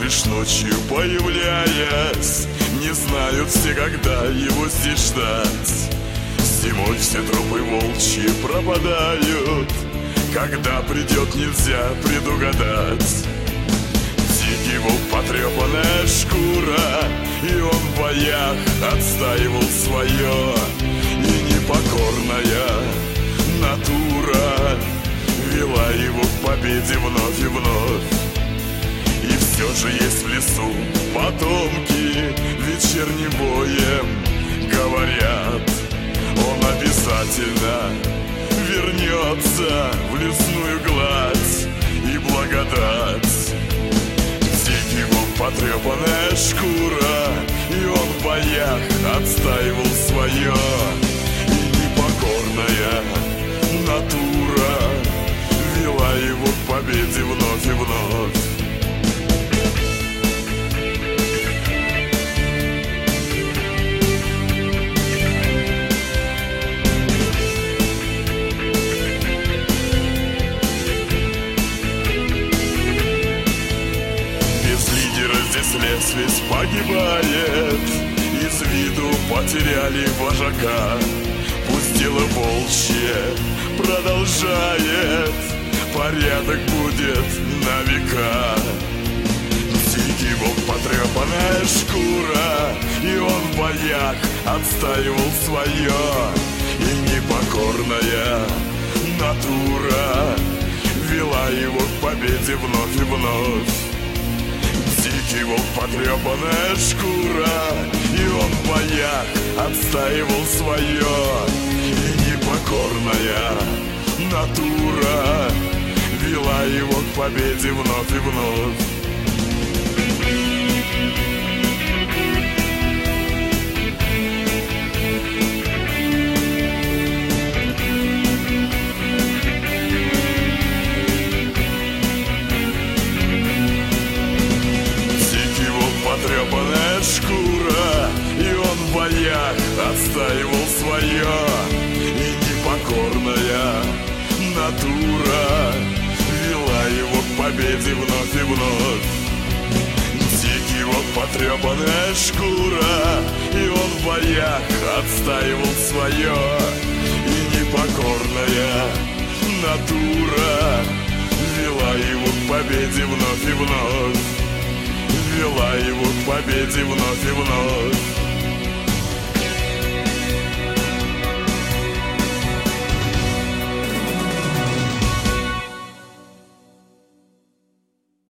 лишь ночью появляясь, не знают все, когда его здесь ждать. Зимой все тропы волчьи пропадают, когда придет, нельзя предугадать. Дикий волк, потрепанная шкура, и он в боях отстаивал свое. И непокорная натура вела его к победе вновь и вновь. И все же есть в лесу потомки, вечерним боем говорят, он обязательно вернется в лесную гладь и благодать. Дикий волк, потрепанная шкура, и он в боях отстаивал свое. И непокорная натура вела его к победе вновь и вновь. Лес весь погибает, из виду потеряли вожака. Пусть дело волчье продолжает, порядок будет на века. Дикий волк, потрепанная шкура, и он в боях отстаивал свое. И непокорная натура вела его к победе вновь и вновь. Дикий волк, потрепанная шкура, и он в боях отстаивал свое. И непокорная натура вела его к победе вновь и вновь. Потрепанная шкура, и он в боях отстаивал свое. И непокорная натура вела его к победе вновь и вновь. Дикий волк, потрепанная шкура, и он в боях отстаивал свое. И непокорная натура вела его к победе вновь и вновь. Вела его к победе вновь и вновь.